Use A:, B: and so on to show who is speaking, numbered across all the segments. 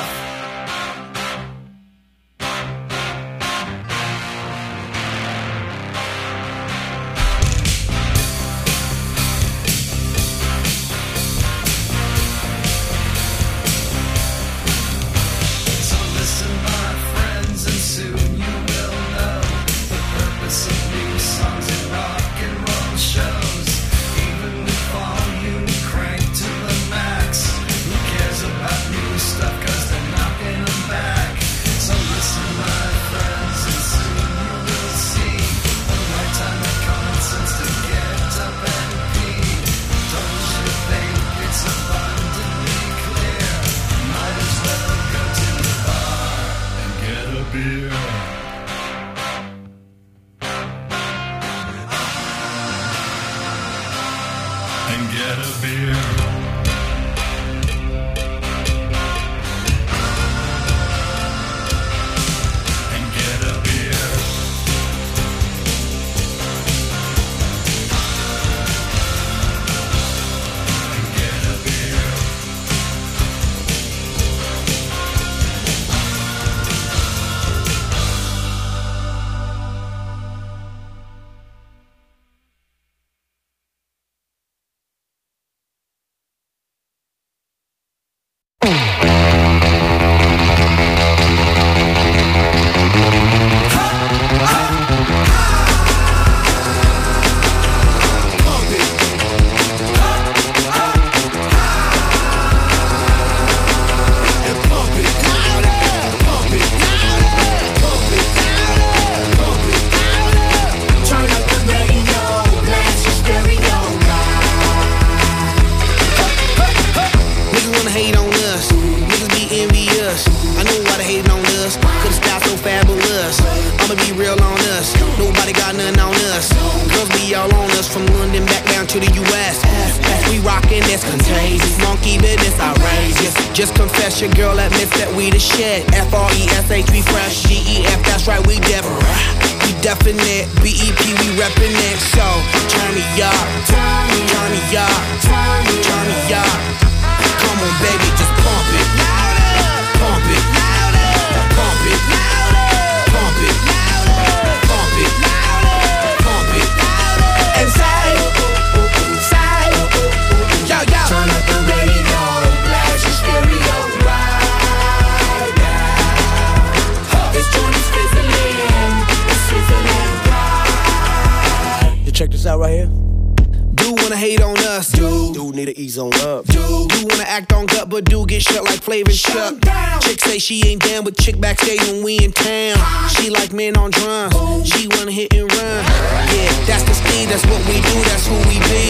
A: She ain't down with chick backstage when we in town. She like men on drums. She wanna hit and run. Yeah, that's the speed, that's what we do, that's who we be.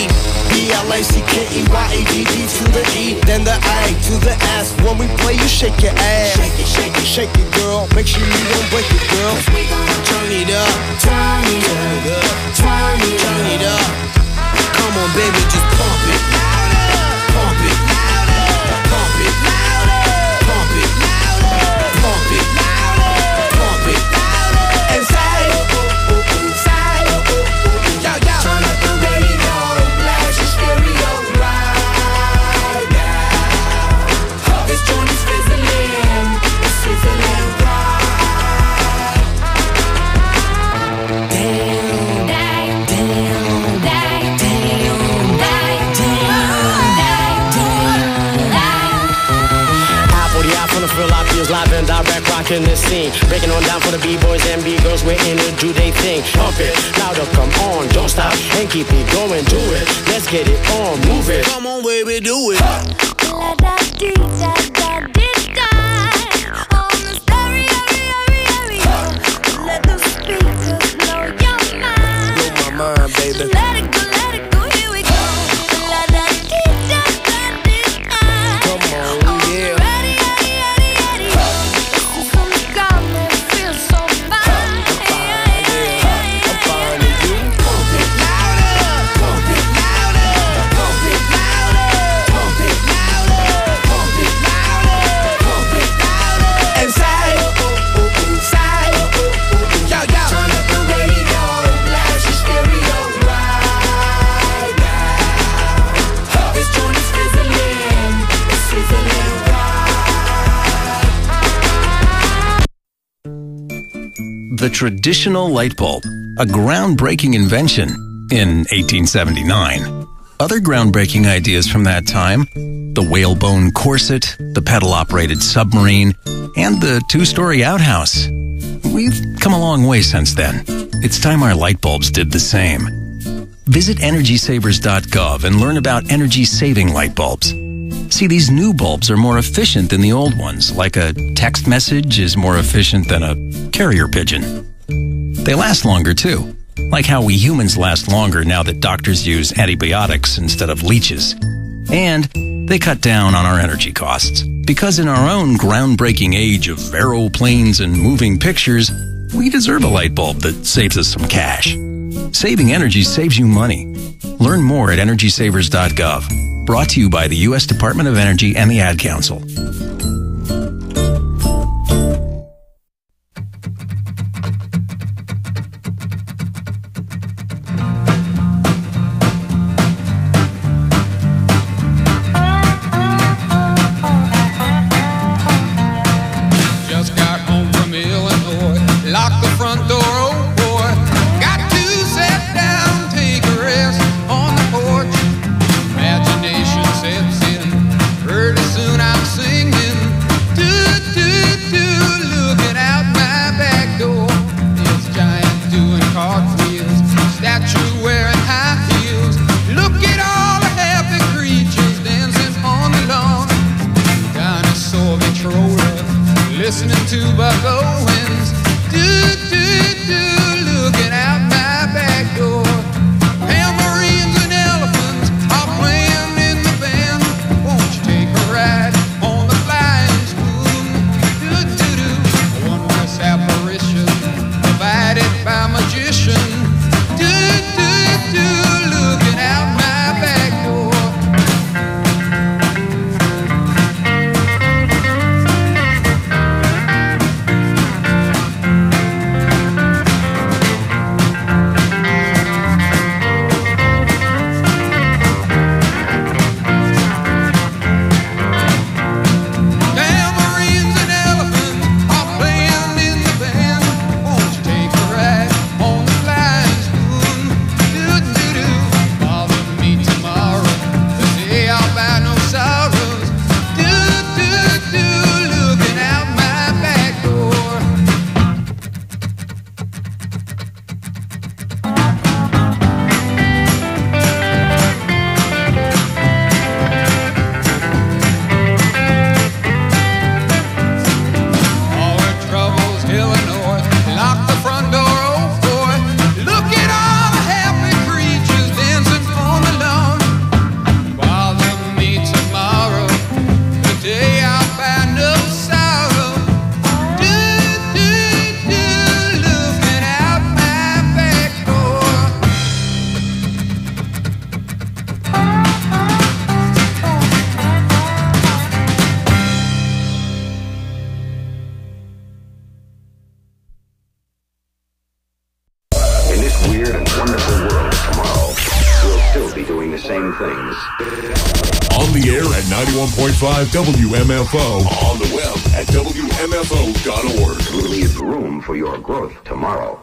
A: B-L-A-C-K-E-Y-A-D-D to the E, then the A to the S. When we play, you shake your ass. Shake it, shake it, shake it, girl. Make sure you don't break it, girl. Turn it up, turn it up, turn it up, turn it up. Come on, baby, just pump it, pump it, pump it, pump it. Pump it, pump it, and say, yo, yo. Turn up the radio, blast your stereo right now. This joint is fizzling, it's fizzling right. Damn, damn, damn, damn, damn,
B: From the Real Life feels live and direct, rocking the scene. Breaking on down for the B-boys and B-girls, we're in to do they thing. Pump it, louder, come on, don't stop, and keep it going, do it. Let's get it on, move it.
A: Come on, baby, do it.
C: On the stereo, let the speakers blow your mind.
A: Blow my mind, baby.
C: Let it go, here we go.
A: Come on, yeah.
C: Turn up the radio, blast your stereo right.
D: the traditional light bulb, a groundbreaking invention in 1879. Other groundbreaking ideas from that time, the whalebone corset, the pedal-operated submarine, and the two-story outhouse. We've come a long way since then. It's time our light bulbs did the same. Visit EnergySavers.gov and learn about energy-saving light bulbs. See, these new bulbs are more efficient than the old ones, like a text message is more efficient than a carrier pigeon. They last longer, too, like how we humans last longer now that doctors use antibiotics instead of leeches. And they cut down on our energy costs, because in our own groundbreaking age of aeroplanes and moving pictures, we deserve a light bulb that saves us some cash. Saving energy saves you money. Learn more at EnergySavers.gov. Brought to you by the U.S. Department of Energy and the Ad Council.
E: WMFO. On the web at WMFO.org. Leave room for your growth tomorrow.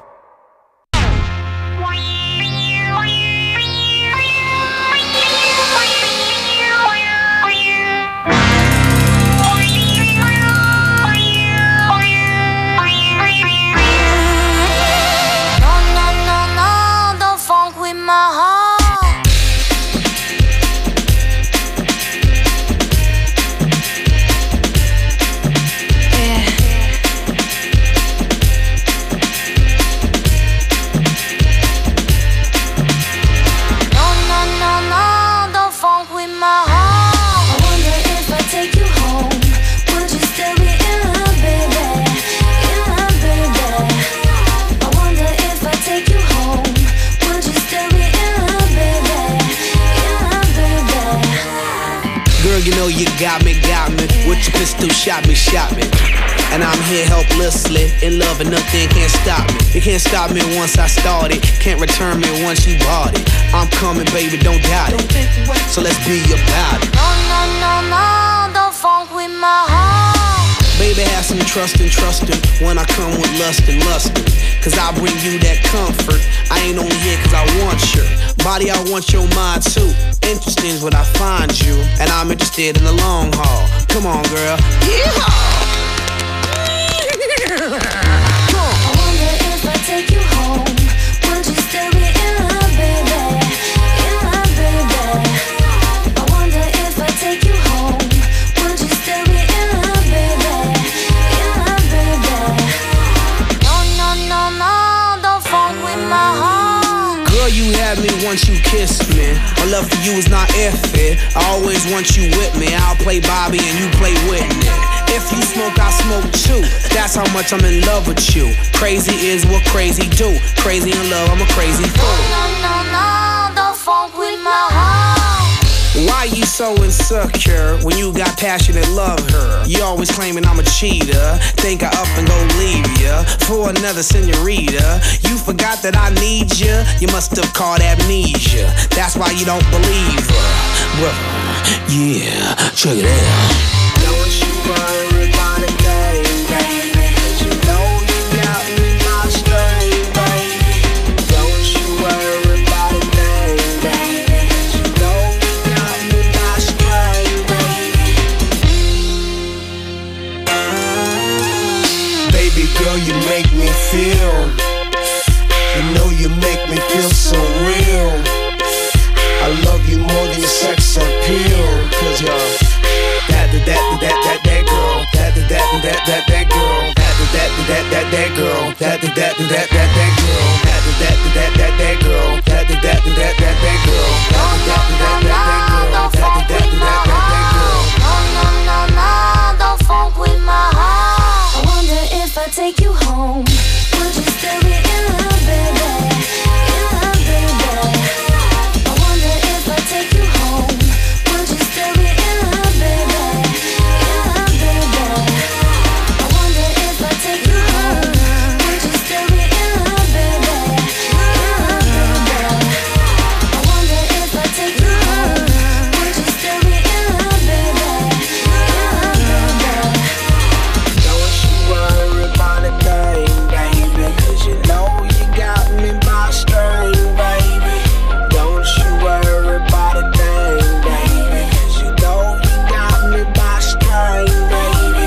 A: With your pistol, shot me. And I'm here helplessly, in love and nothing can't stop me. You can't stop me once I started, can't return me once you bought it. I'm coming, baby, don't doubt it. So let's be about it.
C: No, don't funk with my heart.
A: Baby, have some trusting when I come with lustin'. Cause I bring you that comfort. I ain't only here cause I want your body, I want your mind too. Interesting is what I find you, and I'm interested in the long haul. Come on, girl. Yeehaw!
C: I wonder if I take you home, would you still be in love, baby? In love, baby. I wonder if I take you home, would you still be in love, baby? In love, baby. No, no, no, no, don't fuck with my heart.
A: Girl, you had me once you kissed me. My love for you is not if it. I always want you with me. I'll play Bobby and you play Whitney. If you smoke, I smoke too. That's how much I'm in love with you. Crazy is what crazy do. Crazy in love, I'm a crazy fool.
C: No, no, no, don't fuck with my heart.
A: Why you so insecure when you got passionate love her? You always claiming I'm a cheater. Think I up and go leave ya for another senorita. You forgot that I need ya. You must have caught amnesia. That's why you don't believe her. Well, yeah, check it out. Don't you worry about a thing, baby. You know you got me my string, baby. Don't you worry about a thing, baby. You know you got me my string, baby. Baby girl, you make me feel. You know you make me feel so real. I love you more than your sex appeal. Cause you're that girl, that girl, that girl, that girl, that girl, that
C: Don't fuck with my heart. I wonder if I take you home, would you still be in love, baby? In love, baby. I wonder if I take you home, would you still be in love, baby? In love, baby. I wonder if I take you home, would you still be in love, baby? In love, baby. I wonder if I take you home, would you still be in love, baby? In love, baby.
A: Don't you worry about a thing, baby. Cause you know you got me by string, baby. Don't you worry about a thing, baby. Cause you know you got me by string, baby.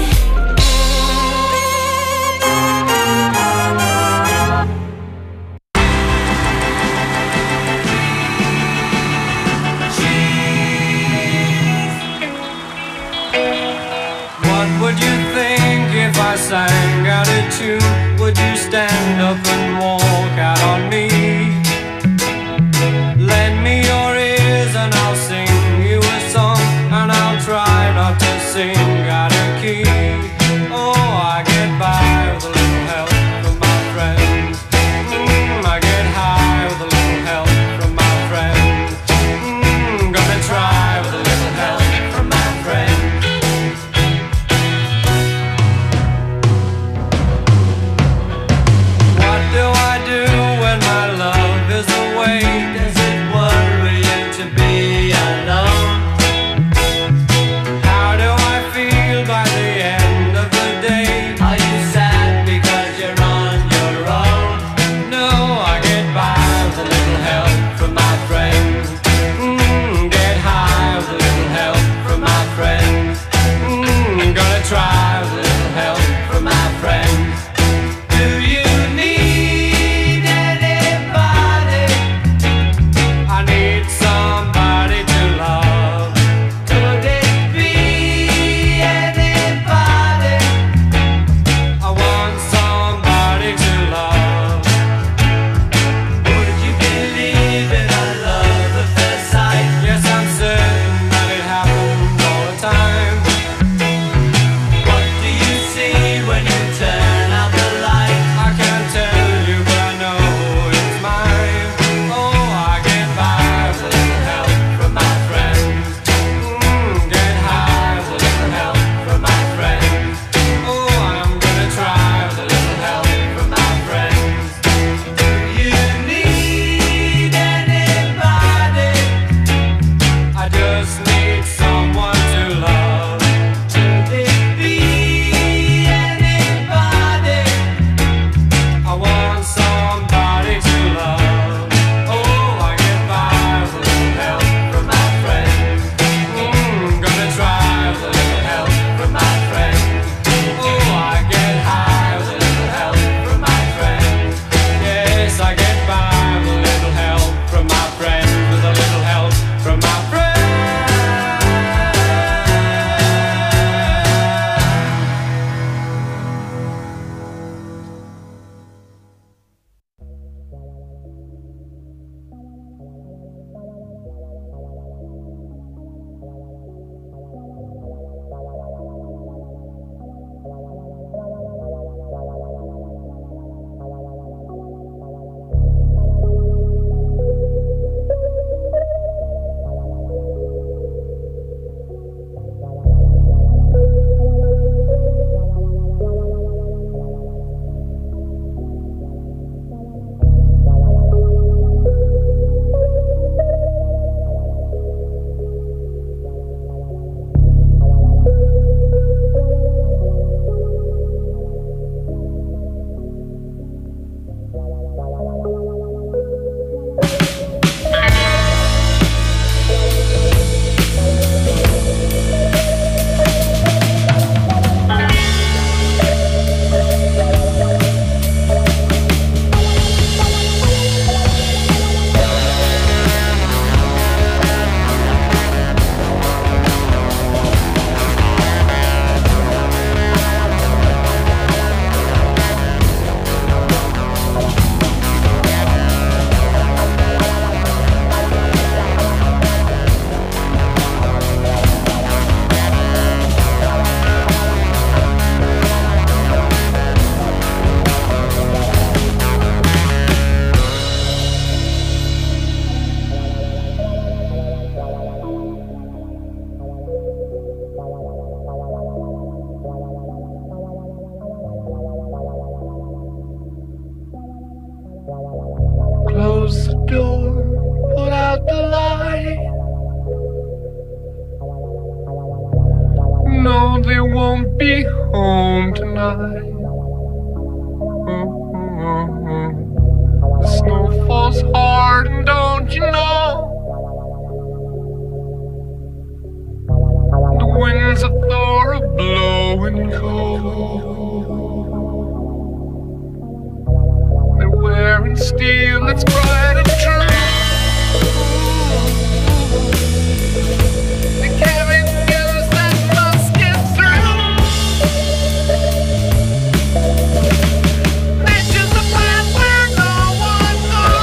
F: What would you think if I sang out a tune? Would you stand up and walk out on me? Lend me your ears and I'll sing you a song, and I'll try not to sing out of key. Oh, I get by with a little help from my friends. I get high with a little help from my friends. Gonna try with a little help from my friends. What do I do when my
G: be home tonight. The snow falls hard, and don't you know? The winds of Thor are blowing cold. They're wearing steel that's bright and true. They carry guns that must get through. Nature's a path where no one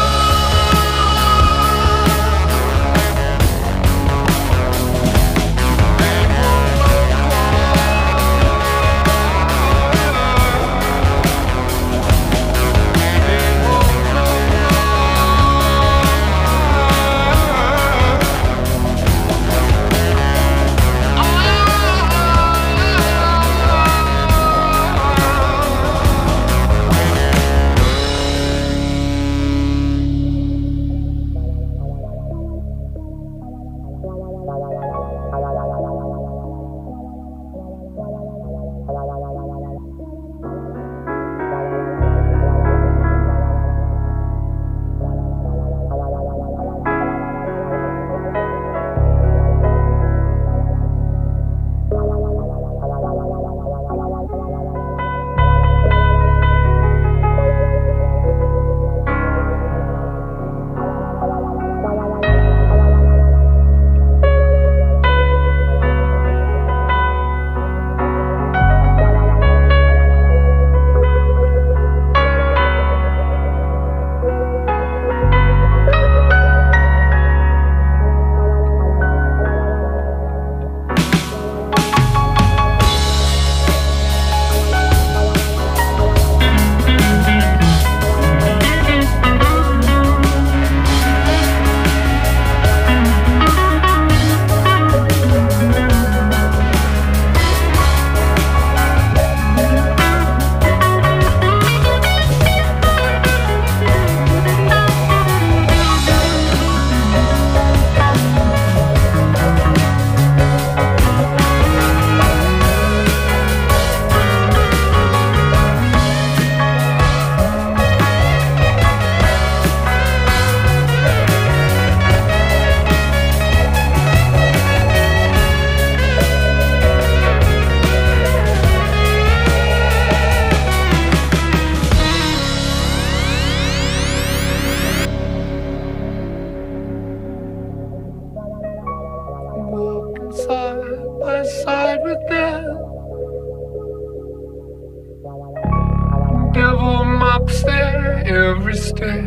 G: every step.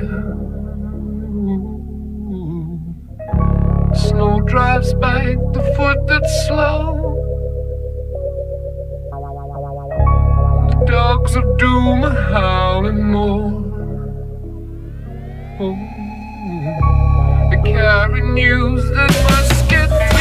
G: Snow drives back the foot that's slow. The dogs of doom are howling more. Oh, they carry news that must get through.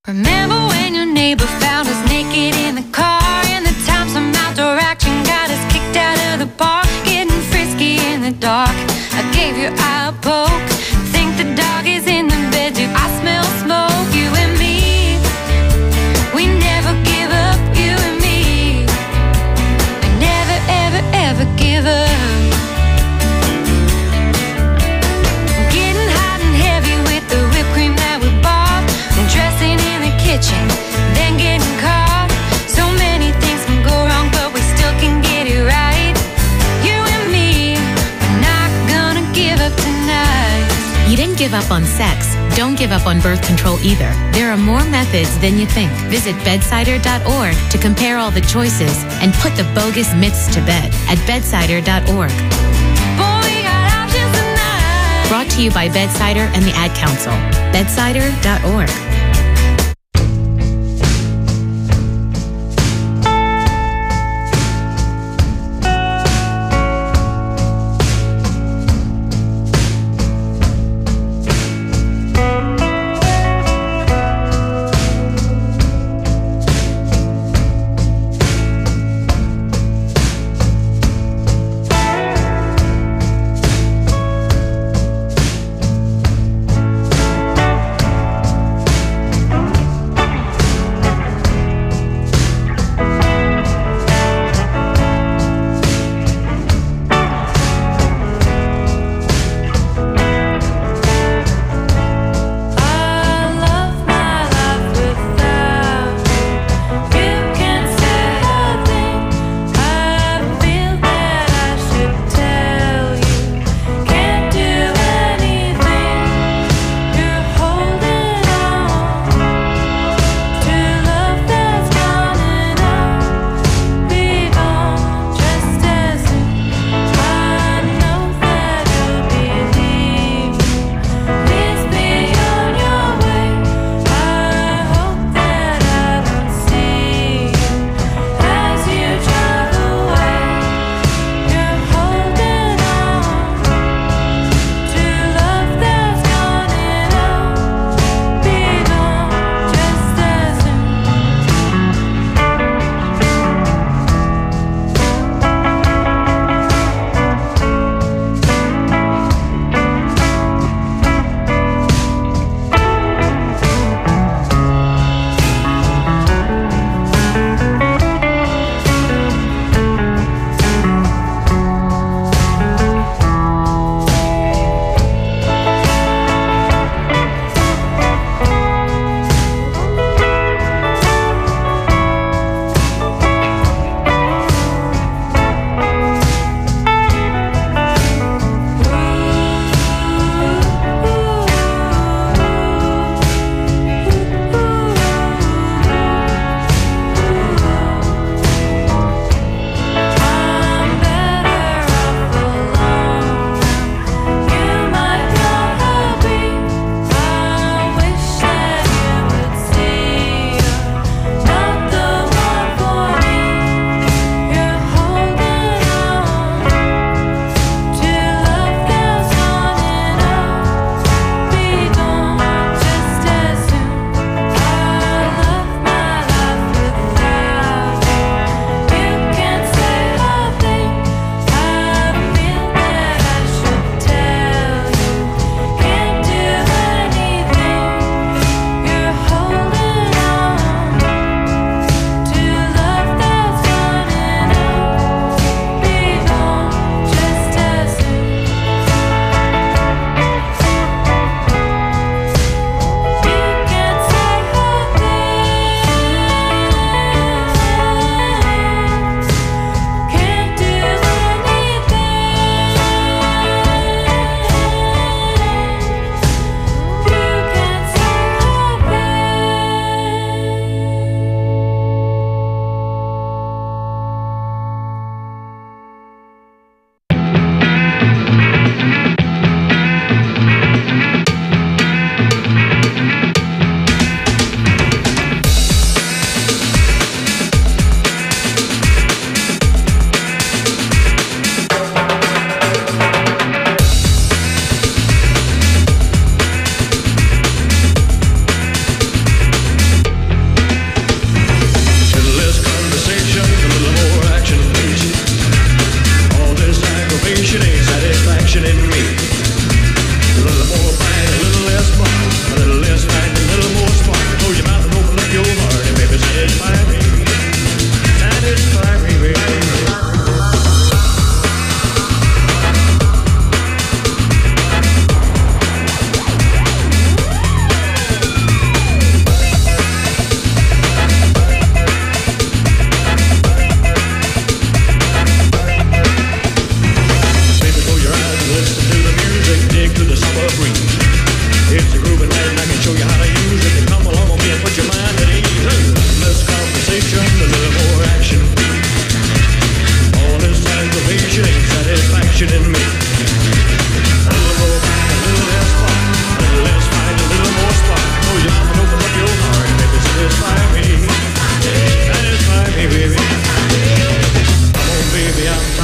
H: Remember when your neighbor found us naked in the car, and the time some outdoor action got us kicked out of the park, getting frisky in the dark. I gave your eye a poke, think the dog is in the bed, do I smell smoke? You and me, we never give up, you and me, we never ever ever give up. Getting hot and heavy with the whipped cream that we bought, and dressing in the kitchen, then getting caught. So many things can go wrong, but we still can get it right. You and me, we're not gonna give up tonight.
I: You didn't give up on sex. Don't give up on birth control either. There are more methods than you think. Visit bedsider.org to compare all the choices and put the bogus myths to bed at bedsider.org.
H: Boy, we got options tonight.
I: Brought to you by Bedsider and the Ad Council. Bedsider.org.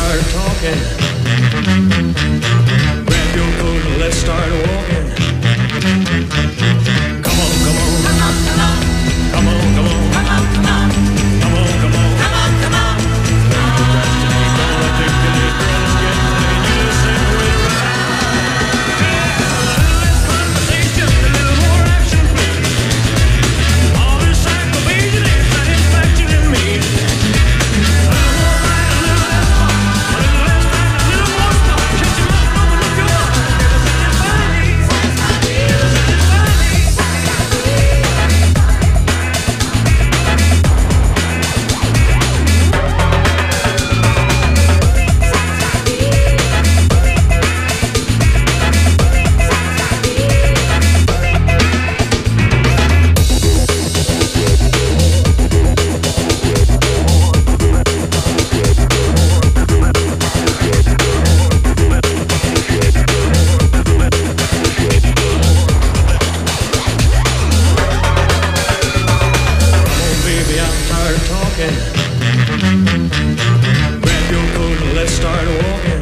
F: tired of talking. Grab your coat and let's start walking. Come on, come on. Come on, come on. Come on, come on. Come on, come on. Come on, come on. Come on, come on. Don't procrastinate, don't articulate, girl, let's get playing. You listen with right. A little less conversation, a little more action, please. All this psychopathia is satisfaction in me. A little more right, a little less talk. A little less time, a little more talk. Shut your mouth, open up your heart. It'll satisfy me. It'll satisfy me. Baby, I'm tired of talking. Grab your coat and let's start walking.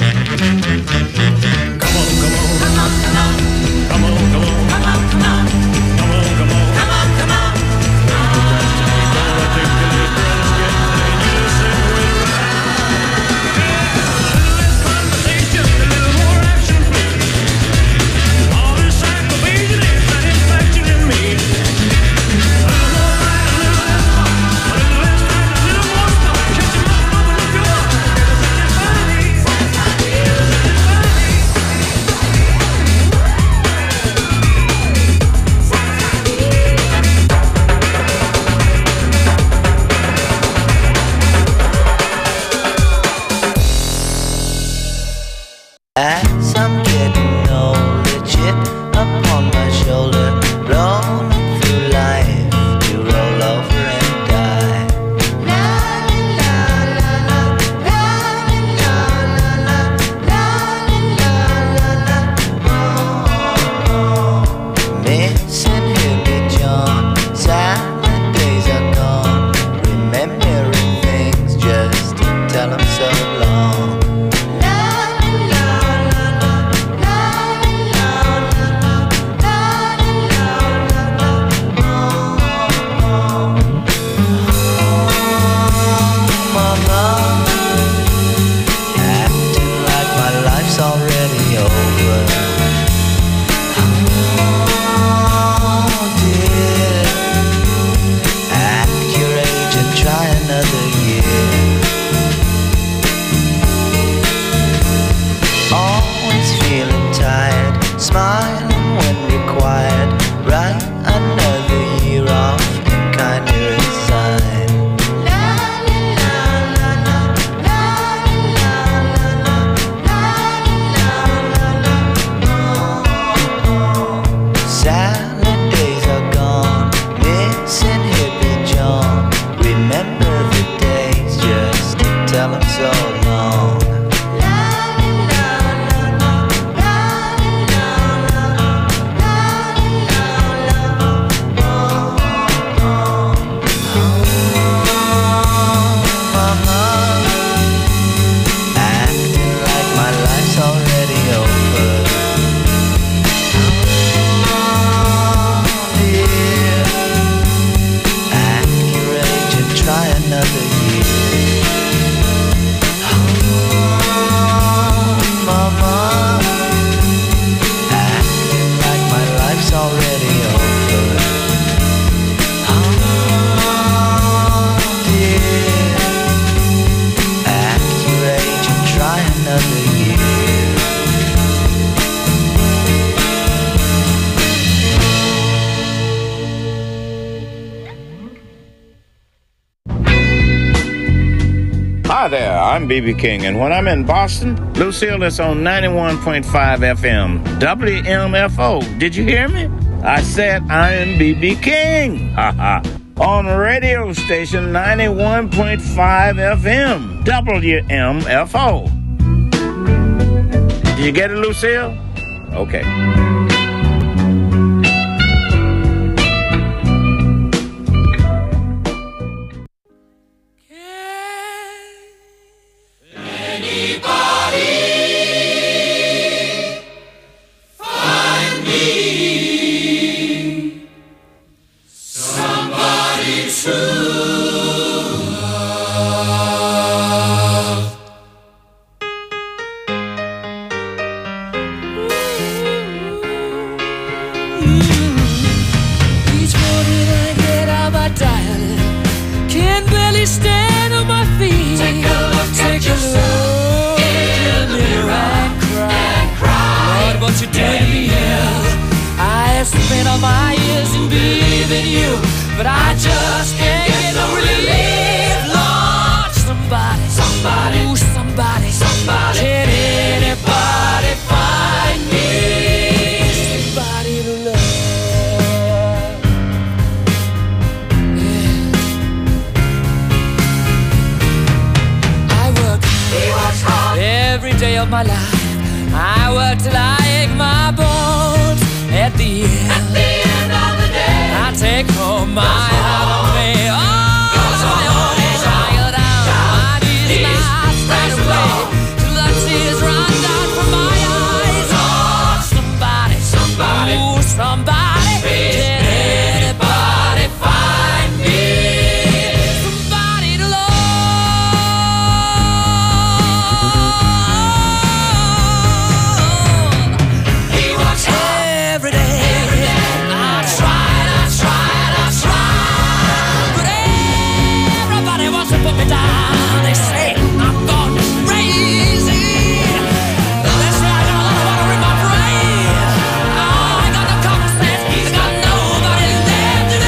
F: Come on, come on. Come on, come on. Come on, come on. Come on, come on. Come on, come on. Come on, come on. Don't procrastinate, don't articulate, girl, let's get playing. You listen with right. A little less conversation, a little more action, please. All this psychopathia is satisfaction in me. A little more right, a little less talk. A little less time, a little more talk. Shut your mouth, open up your heart. It'll satisfy me. It'll satisfy me.
J: As I'm getting older, chip upon my shoulder, rolling through life to roll over and die. La la la la la la la la la la la la. Missing Hippie John, silent days are gone, remembering things just to tell 'em so long. Acting like my life's already over. Oh dear, act your age and try another year. Always feeling tired, smiling when required. Write another year off and kindly resign. Silent days are gone, missing Hippie John. Remember the days just to tell 'em so long. Acting like my life's already over. Dear, act your age and try another year. Mama, acting like my life's already over. Dear, act your age and try another year.
K: Hi there, I'm B.B. King, and when I'm in Boston, Lucille is on 91.5 FM, WMFO. Did you hear me? I said I am B.B. King. Ha on radio station 91.5 FM, WMFO. Did you get it, Lucille? Okay.
F: of my years in believing you, but I just can't get no relief. Lord, somebody, somebody, ooh, somebody, somebody, can anybody find me somebody to love? Yeah. I work hard every day of my life. I work till I ache my bones. At the end of the day, I take home my heart on me. Oh, tired out, my knees not straight away, till the tears run down from my eyes. Oh, somebody, somebody, ooh, somebody, can anybody find me somebody to love? Every day, I tried, but everybody wants to put me down. They say I'm gone crazy. They say I got a lot of water in my brain. Oh, I got no common sense. I got nobody left to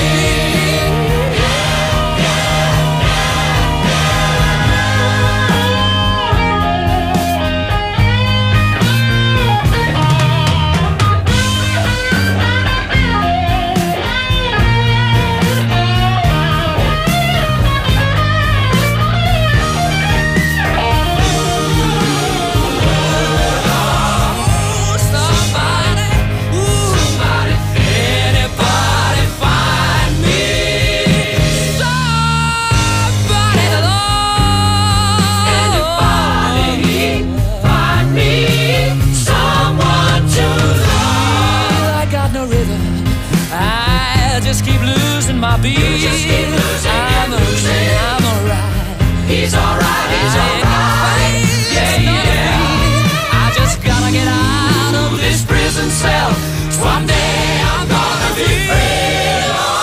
F: just keep losing my beat. I'm alright. He's alright. He's alright. Yeah, yeah. I just gotta get out of this prison cell. Someday I'm gonna be free.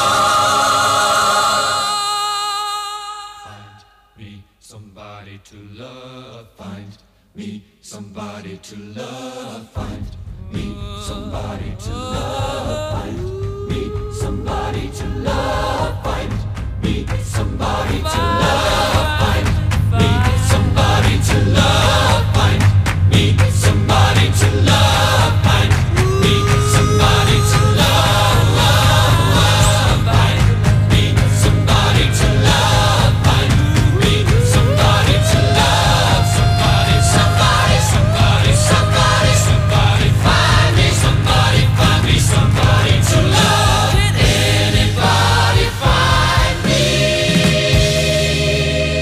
F: Find me somebody to love. Find me somebody to love. Find me somebody to love. Find somebody to love, find me somebody to love, find me somebody to love, find me somebody to love, find me somebody to love, find me somebody to love, find me somebody to love, somebody, somebody, somebody, somebody, somebody, find me somebody to love. Anybody find me?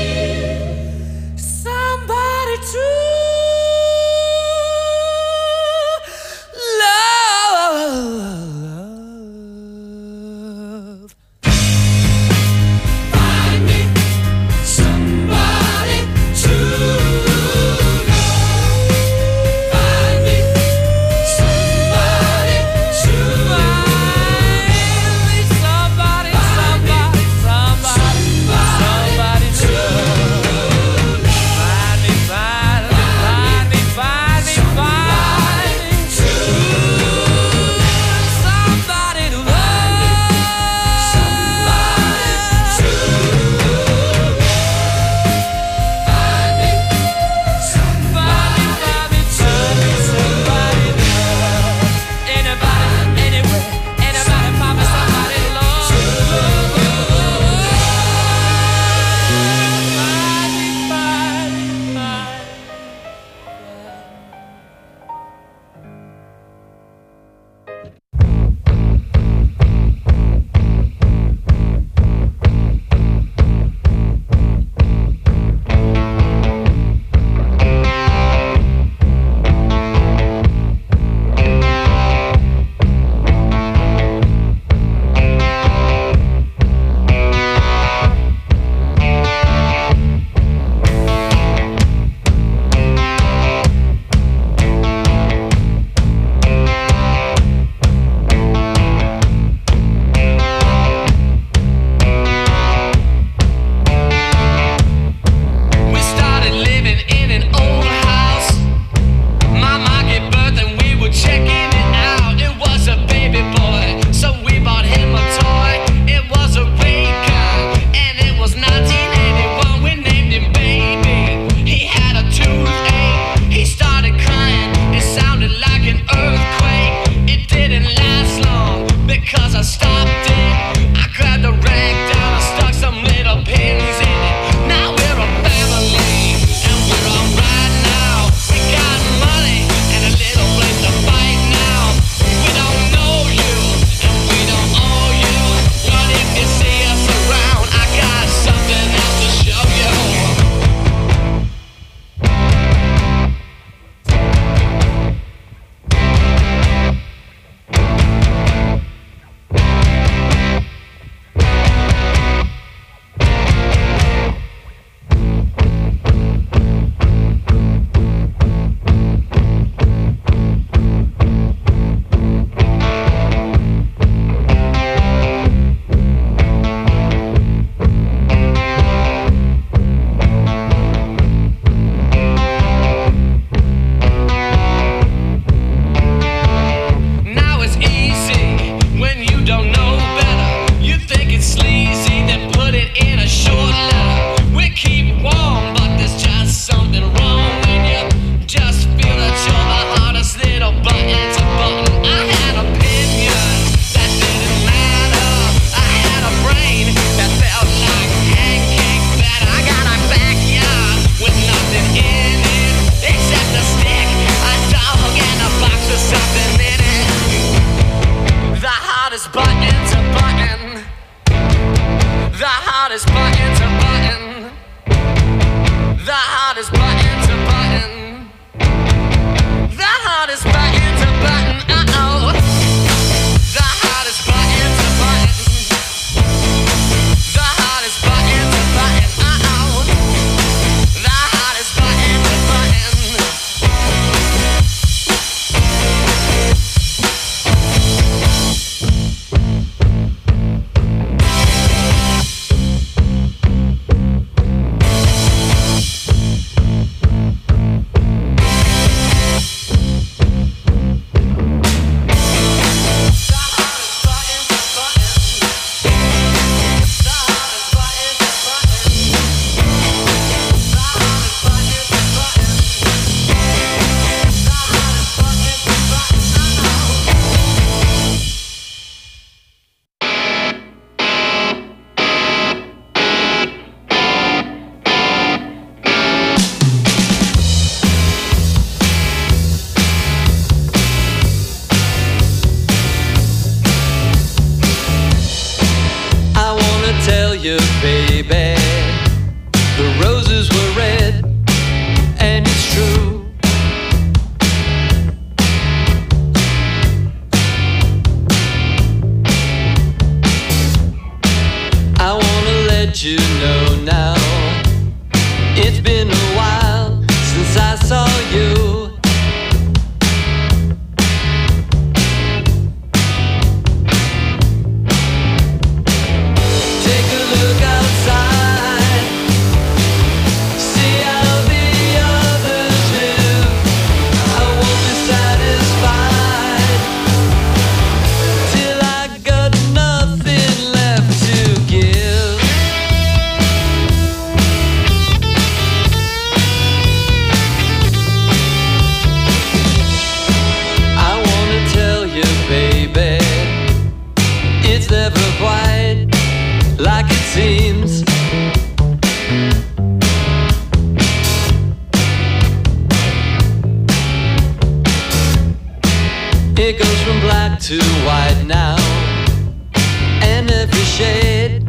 L: It goes from black to white now, and every shade